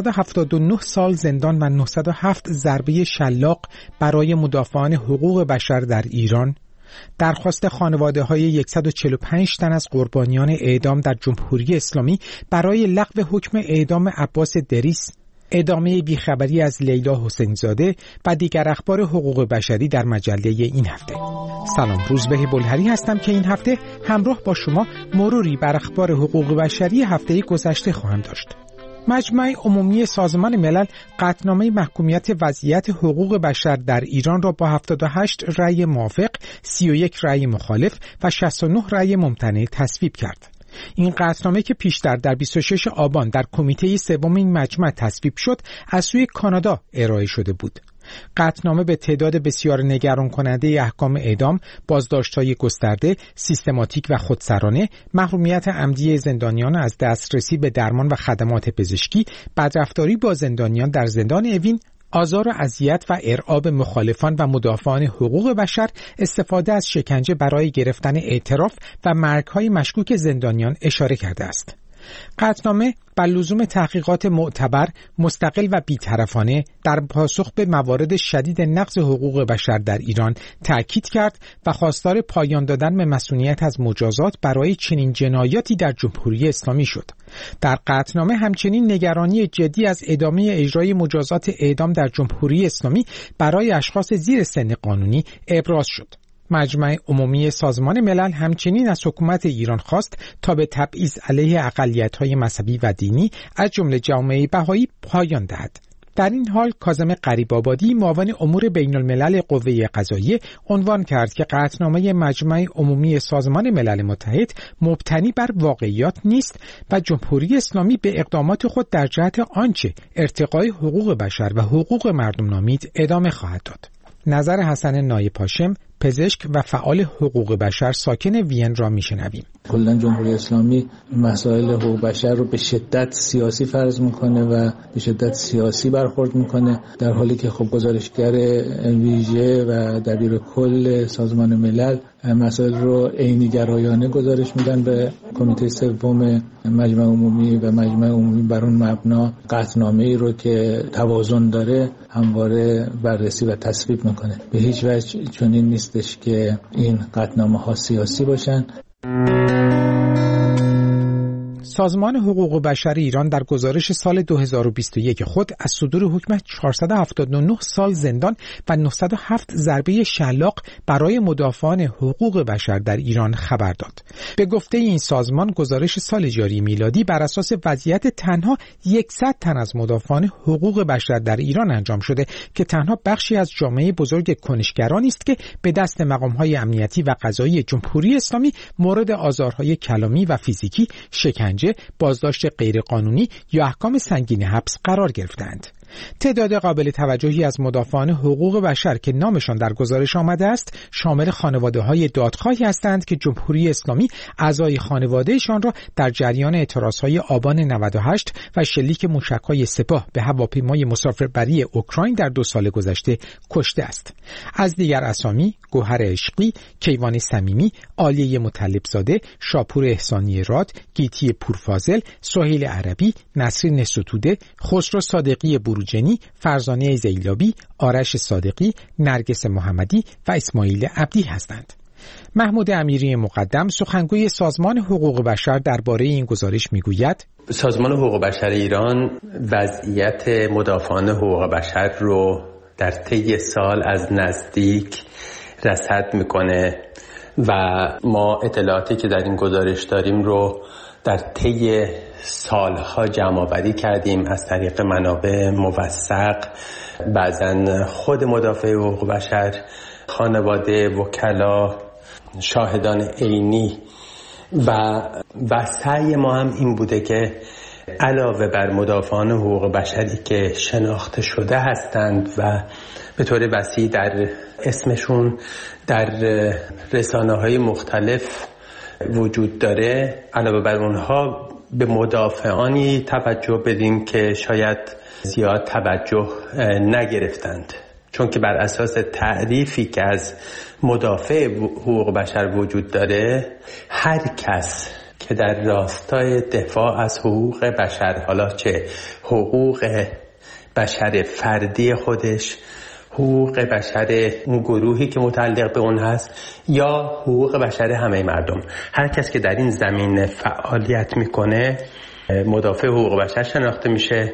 479 سال زندان و 907 ضربه شلاق برای مدافعان حقوق بشر در ایران، درخواست خانواده‌های 145 تن از قربانیان اعدام در جمهوری اسلامی برای لغو حکم اعدام عباس دریس، ادامه بیخبری از لیلا حسین زاده و دیگر اخبار حقوق بشری در مجله این هفته. سلام، روزبه بلهری هستم که این هفته همراه با شما مروری بر اخبار حقوق بشری هفته گذشته خواهم داشت. مجمع عمومی سازمان ملل قطعنامه محکومیت وضعیت حقوق بشر در ایران را با 78 رأی موافق، 31 رأی مخالف و 69 رأی ممتنع تصویب کرد. این قطعنامه که پیشتر در 26 آبان در کمیته سوم این مجمع تصویب شد، از سوی کانادا ارائه شده بود. قطعنامه به تعداد بسیار نگران کننده احکام اعدام، بازداشت‌های گسترده، سیستماتیک و خودسرانه، محرومیت عمدی زندانیان از دسترسی به درمان و خدمات پزشکی، بدرفتاری با زندانیان در زندان اوین، آزار و اذیت و ارعاب مخالفان و مدافعان حقوق بشر، استفاده از شکنجه برای گرفتن اعتراف و مرگ‌های مشکوک زندانیان اشاره کرده است. قطعنامه بر لزوم تحقیقات معتبر، مستقل و بی‌طرفانه در پاسخ به موارد شدید نقض حقوق بشر در ایران تأکید کرد و خواستار پایان دادن به مسئولیت از مجازات برای چنین جنایاتی در جمهوری اسلامی شد. در قطعنامه همچنین نگرانی جدی از ادامه اجرای مجازات اعدام در جمهوری اسلامی برای اشخاص زیر سن قانونی ابراز شد. مجمع عمومی سازمان ملل همچنین از حکومت ایران خواست تا به تبعیض علیه اقلیت‌های مذهبی و دینی از جمله جامعه بهایی پایان دهد. در این حال کاظم غریب‌آبادی، معاون امور بین‌الملل قوه قضاییه، عنوان کرد که قطعنامه مجمع عمومی سازمان ملل متحد مبتنی بر واقعیات نیست و جمهوری اسلامی به اقدامات خود در جهت آنچه ارتقای حقوق بشر و حقوق مردم نامید ادامه خواهد داد. نظر حسن نایب هاشم، پزشک و فعال حقوق بشر ساکن وین را میشنویم. کلا جمهوری اسلامی مسائل حقوق بشر رو به شدت سیاسی فرض میکنه و به شدت سیاسی برخورد میکنه، در حالی که خب گزارشگر ویژه و دبیر کل سازمان ملل مسائل رو عینی گرایانه گزارش میدن به کمیته سوم مجمع عمومی و مجمع عمومی بر اون مبنا قطعنامه‌ای رو که توازن داره همواره بررسی و تصویب میکنه. به هیچ وجه چنین نیستش که این قطعنامه‌ها سیاسی باشن. سازمان حقوق بشر ایران در گزارش سال 2021 خود از صدور حکم 479 سال زندان و 907 ضربه شلاق برای مدافعان حقوق بشر در ایران خبر داد. به گفته این سازمان، گزارش سال جاری میلادی بر اساس وضعیت تنها 100 تن از مدافعان حقوق بشر در ایران انجام شده که تنها بخشی از جامعه بزرگ کنشگرانی است که به دست مقام‌های امنیتی و قضایی جمهوری اسلامی مورد آزارهای کلامی و فیزیکی، شکنجه، بازداشت غیرقانونی یا احکام سنگین حبس قرار گرفتند. تعداد قابل توجهی از مدافعان حقوق بشر که نامشان در گزارش آمده است شامل خانواده‌های دادخواهی هستند که جمهوری اسلامی اعضای خانوادهشان را در جریان اعتراضهای آبان 98 و شلیک موشک‌های سپاه به هواپیمای مسافربری اوکراین در 2 سال گذشته کشته است. از دیگر اسامی گوهر عشقی، کیوان صمیمی، عالیه مطلبزاده، شاپور احسانی راد، گیتی پورفاضل، سهیل عربی، نسرین ستوده، خسرو صادقی بروجنی، فرزانه زیلابی، آرش صادقی، نرگس محمدی و اسماعیل عبدی هستند. محمود امیری مقدم سخنگوی سازمان حقوق بشر درباره این گزارش میگوید: سازمان حقوق بشر ایران وضعیت مدافعان حقوق بشر رو در طی سال از نزدیک رصد میکنه و ما اطلاعاتی که در این گزارش داریم رو در طی سالها جمع آوری کردیم از طریق منابع موثق، بعضن خود مدافع حقوق بشر، خانواده، وکلا، شاهدان عینی و سعی ما هم این بوده که علاوه بر مدافعان حقوق بشری که شناخته شده هستند و به طور وسیع در اسمشون در رسانه‌های مختلف وجود داره، علاوه بر اونها به مدافعانی توجه بدیم که شاید زیاد توجه نگرفتند، چون که بر اساس تعریفی که از مدافع حقوق بشر وجود داره، هر کس که در راستای دفاع از حقوق بشر، حالا چه حقوق بشر فردی خودش، حقوق بشر اون گروهی که متعلق به اون هست، یا حقوق بشر همه مردم، هر کس که در این زمینه فعالیت میکنه مدافع حقوق بشر شناخته میشه.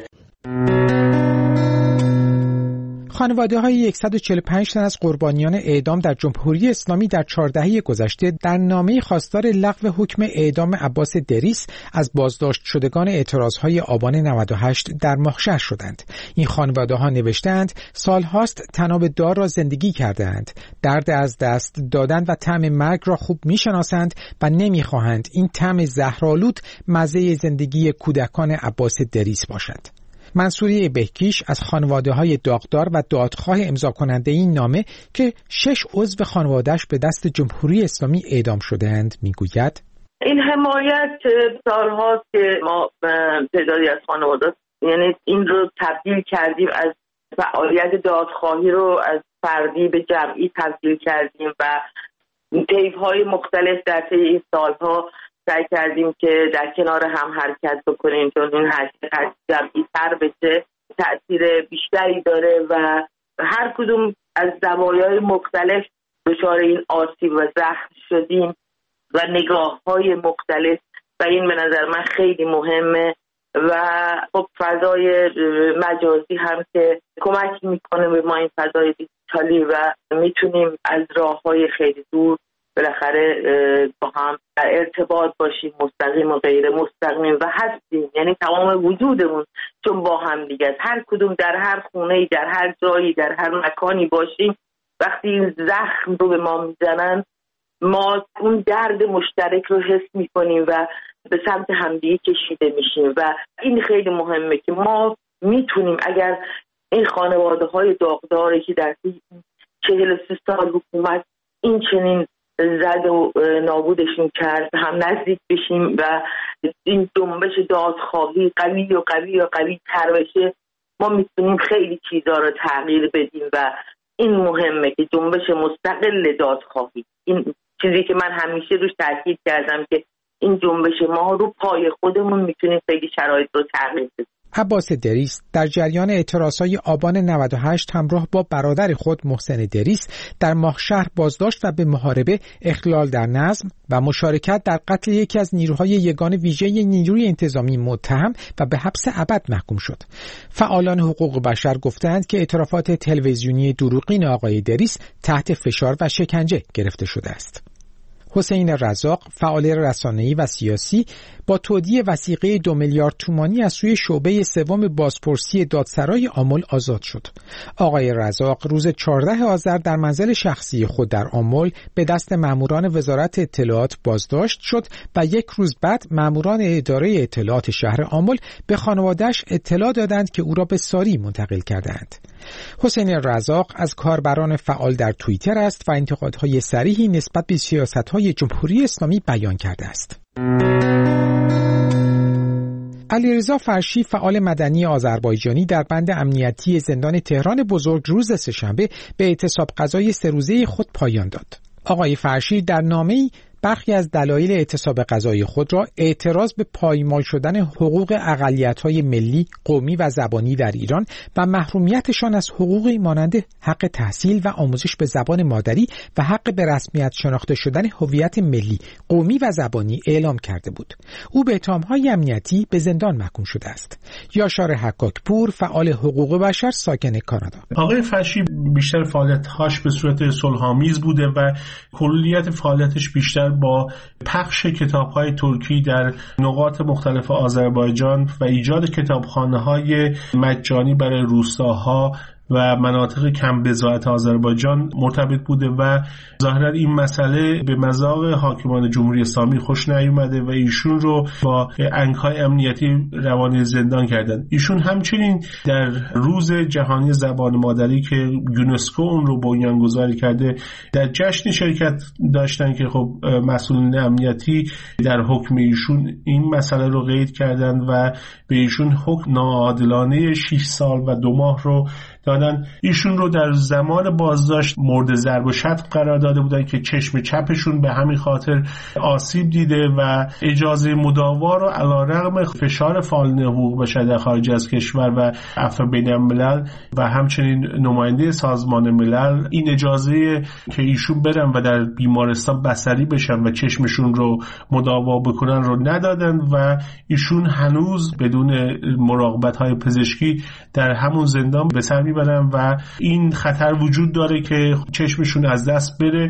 خانواده‌های 145 تن از قربانیان اعدام در جمهوری اسلامی در 4 دهه گذشته در نامه خواستار لغو حکم اعدام عباس دریس از بازداشت شدگان اعتراضهای آبان 98 در محشر شدند. این خانواده‌ها نوشتند سالهاست طناب دار را زندگی کردند، درد از دست دادن و طعم مرگ را خوب می‌شناسند و نمی‌خواهند این طعم زهرآلود مزه زندگی کودکان عباس دریس باشد. منصوری بهکیش از خانواده‌های داغدار و دادخواه امضا کننده این نامه که 6 عضو خانواده‌اش به دست جمهوری اسلامی اعدام شده‌اند میگوید: این حمایت سالهاست که ما تعدادی از خانواده یعنی این رو تبدیل کردیم، از فعالیت دادخواهی رو از فردی به جمعی تبدیل کردیم و طیف‌های مختلف در طی این سالها سعی کردیم که در کنار هم حرکت بکنیم، چون این حرکت جمعی تر بشه، تأثیر بیشتری داره و هر کدوم از زوایای مختلف دچار این آسیب و زخم شدیم و نگاه‌های مختلف و این به نظر من خیلی مهمه و خب فضای مجازی هم که کمک میکنه به ما، این فضای دیجیتالی، و میتونیم از راه‌های خیلی دور بالاخره با هم در ارتباط باشیم، مستقیم و غیر مستقیم، و هستیم، یعنی تمام وجودمون چون با هم دیگه، هر کدوم در هر خونه‌ای، در هر جایی، در هر مکانی باشیم، وقتی این زخم رو به ما میزنن ما اون درد مشترک رو حس میکنیم و به سمت همدیگه کشیده میشیم و این خیلی مهمه که ما میتونیم اگر این خانواده‌های داغداری که در 43 سال حکومت این چنین زد و نابودشون کرد هم نزدیک بشیم و این جنبش دادخواهی قوی و قوی و قوی تر بشه، ما میتونیم خیلی چیزا رو تغییر بدیم و این مهمه که جنبش مستقل دادخواهی، این چیزی که من همیشه روش تاکید کردم که این جنبش ما رو پای خودمون میتونیم خیلی شرایط رو تغییر بدیم. عباس دریس در جریان اعتراضهای آبان 98 همراه با برادر خود محسن دریس در ماهشهر بازداشت و به محاربه، اخلال در نظم و مشارکت در قتل یکی از نیروهای یگان ویژه نیروی انتظامی متهم و به حبس ابد محکوم شد. فعالان حقوق بشر گفتند که اعترافات تلویزیونی دروغین آقای دریس تحت فشار و شکنجه گرفته شده است. حسین رزاق، فعال رسانه‌ای و سیاسی، با تودیع وثیقه 2 میلیارد تومانی از سوی شعبه سوم بازپرسی دادسرای آمل آزاد شد. آقای رزاق روز 14 آذر در منزل شخصی خود در آمل به دست ماموران وزارت اطلاعات بازداشت شد و 1 روز بعد ماموران اداره اطلاعات شهر آمل به خانواده‌اش اطلاع دادند که او را به ساری منتقل کردند. حسین رزاق از کاربران فعال در توییتر است و انتقادهای صریحی نسبت به سیاست‌های جمهوری اسلامی بیان کرده است. علیرضا فرشی فعال مدنی آذربایجانی در بند امنیتی زندان تهران بزرگ روز سه‌شنبه به اعتصاب غذای 3 روزه خود پایان داد. آقای فرشی در نامه‌ای برخی از دلایل اعتصاب غذای خود را اعتراض به پایمال شدن حقوق اقلیت‌های ملی، قومی و زبانی در ایران و محرومیتشان از حقوقی مانند حق تحصیل و آموزش به زبان مادری و حق به رسمیت شناخته شدن هویت ملی، قومی و زبانی اعلام کرده بود. او به اتهام‌های امنیتی به زندان محکوم شده است. یاشار حکاکپور فعال حقوق بشر ساکن کانادا. آقای فرشی بیشتر فعالیت‌هاش به صورت صلح‌آمیز بوده و کلیت فعالیتش بیشتر با پخش کتاب‌های ترکی در نقاط مختلف آذربایجان و ایجاد کتابخانه‌های مجانی برای روستاها و مناطق کم بضاعت آذربایجان مرتبط بوده و ظاهرا این مسئله به مذاق حاکمان جمهوری اسلامی خوش نیومده و ایشون رو با انگ‌های امنیتی روانه زندان کردن. ایشون همچنین در روز جهانی زبان مادری که یونسکو اون رو بنیانگذاری کرده در جشن شرکت داشتن که خب مسئولین امنیتی در حکم ایشون این مسئله رو قید کردن و به ایشون حکم ناعادلانه 6 سال و 2 ماه رو دادن. ایشون رو در زمان بازداشت مورد ضرب و شتم قرار داده بودن که چشم چپشون به همین خاطر آسیب دیده و اجازه مداوا رو علیرغم فشار فعالین حقوق بشر در خارج از کشور و عفو بین الملل و همچنین نماینده سازمان ملل این اجازه که ایشون برن و در بیمارستان بستری بشن و چشمشون رو مداوا بکنن رو ندادن و ایشون هنوز بدون مراقبت‌های پزشکی در همون زندان به سر میبرن و این خطر وجود داره که چشمشون از دست بره.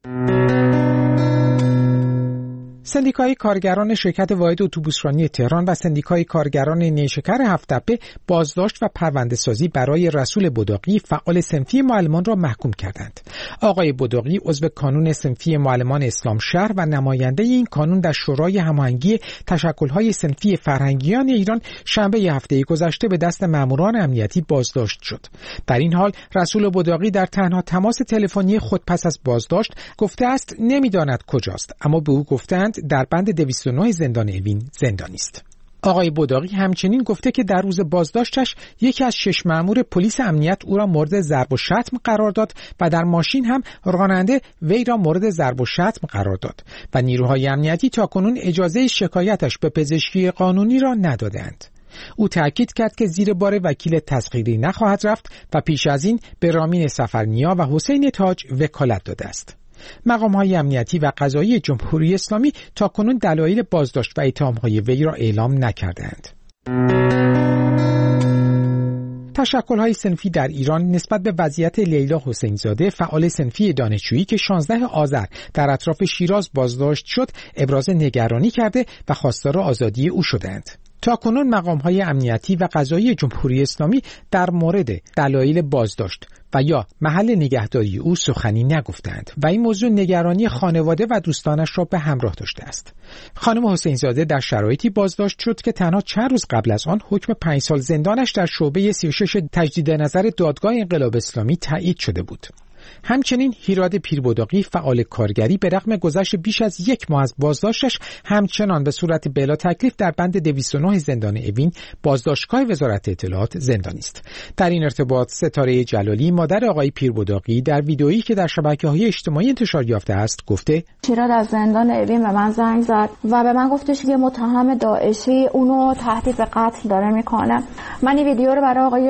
سندیکای کارگران شرکت واحد اتوبوسرانی تهران و سندیکای کارگران نیشکر هفت‌تپه بازداشت و پرونده‌سازی برای رسول بداقی فعال صنفی معلمان را محکوم کردند. آقای بداقی عضو کانون صنفی معلمان اسلام شهر و نماینده این کانون در شورای هماهنگی تشکل‌های صنفی فرهنگیان ایران شنبه هفته گذشته به دست ماموران امنیتی بازداشت شد. در این حال رسول بداقی در تنها تماس تلفنی خود پس از بازداشت گفته است نمی‌داند کجاست، اما به او گفتند در بند 209 زندان اوین زندانی است. آقای بداقی همچنین گفته که در روز بازداشتش یکی از 6 مأمور پلیس امنیت او را مورد ضرب و شتم قرار داد و در ماشین هم راننده وی را مورد ضرب و شتم قرار داد و نیروهای امنیتی تاکنون اجازه شکایتش به پزشکی قانونی را ندادند. او تأکید کرد که زیر بار وکیل تسخیری نخواهد رفت و پیش از این به رامین سفرنیا و حسین تاج وکالت داده است. مقام‌های امنیتی و قضایی جمهوری اسلامی تاکنون دلایل بازداشت و اتهام‌های وی را اعلام نکردند. تشکل‌های صنفی در ایران نسبت به وضعیت لیلا حسین زاده فعال صنفی دانشجویی که 16 آذر در اطراف شیراز بازداشت شد ابراز نگرانی کرده و خواستار آزادی او شدند. تاکنون مقام‌های امنیتی و قضایی جمهوری اسلامی در مورد دلایل بازداشت و یا محل نگهداری او سخنی نگفتند و این موضوع نگرانی خانواده و دوستانش را به همراه داشته است. خانم حسین زاده در شرایطی بازداشت شد که تنها چند روز قبل از آن حکم 5 سال زندانش در شعبه 36 تجدید نظر دادگاه انقلاب اسلامی تایید شده بود. همچنین هیراد پیربداقی فعال کارگری به رغم گذشت بیش از 1 ماه از بازداشتش همچنان به صورت بلا تکلیف در بند 209 زندان اوین بازداشتگاه وزارت اطلاعات زندانی است. در این ارتباط ستاره جلالی مادر آقای پیربداقی در ویدئویی که در شبکه‌های اجتماعی انتشار یافته است گفته هیراد از زندان اوین به من زنگ زد و به من گفتش که متهم داعشی اونو تهدید به قتل داره میکنه. من این ویدیو رو برای آقای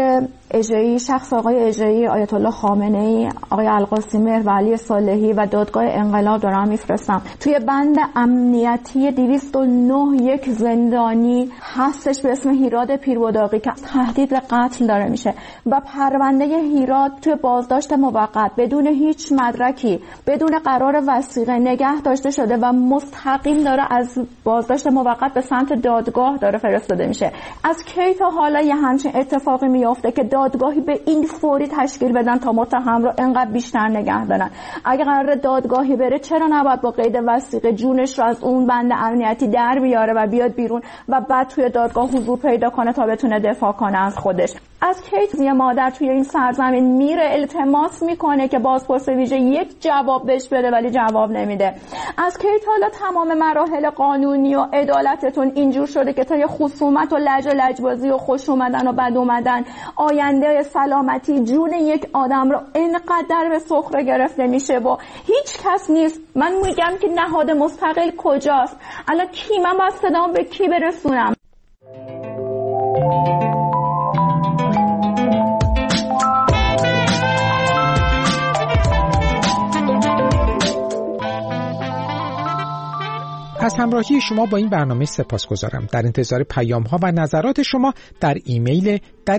اجرایی، شخص آقای اجرایی آیت الله خامنه‌ای، آقای القاسی مهر و علی صالحی و دادگاه انقلاب دارم میفرستم. توی بند امنیتی 209 یک زندانی هستش به اسم هیراد پیربداقی که تهدید به قتل داره میشه و پرونده هیراد توی بازداشت موقت بدون هیچ مدرکی، بدون قرار وثیقه نگه داشته شده و مستقیم داره از بازداشت موقت به سمت دادگاه داره فرستاده میشه. از کی تا حالا یه همچین اتفاقی میفته که دادگاهی به این فوری تشکیل بدن تا متهم رو انقدر بیشتر نگه دارن؟ اگه قرار دادگاهی بره چرا نباید با قید وثیقه جونش رو از اون بند امنیتی در بیاره و بیاد بیرون و بعد توی دادگاه حضور پیدا کنه تا بتونه دفاع کنه از خودش؟ از کی یه مادر توی این سرزمین میره التماس میکنه که بازپرس ویژه یک جواب بهش بده ولی جواب نمیده؟ از کی تا حالا تمام مراحل قانونی و عدالتتون اینجور شده که تا یه خصومت و لج و لجبازی و خوش اومدن و بد اومدن آینده سلامتی جون یک آدم رو اینقدر به سخره گرفته میشه و هیچ کس نیست؟ من میگم که نهاد مستقل کجاست؟ الان کی؟ من باید صدام به کی برسونم؟ از همراهی شما با این برنامه سپاسگزارم. در انتظار پیام‌ها و نظرات شما در ایمیل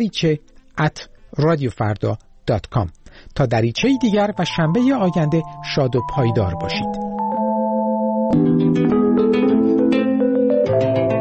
dariche@radiofarda.com. تا دریچه دیگر و شنبه آینده شاد و پایدار باشید.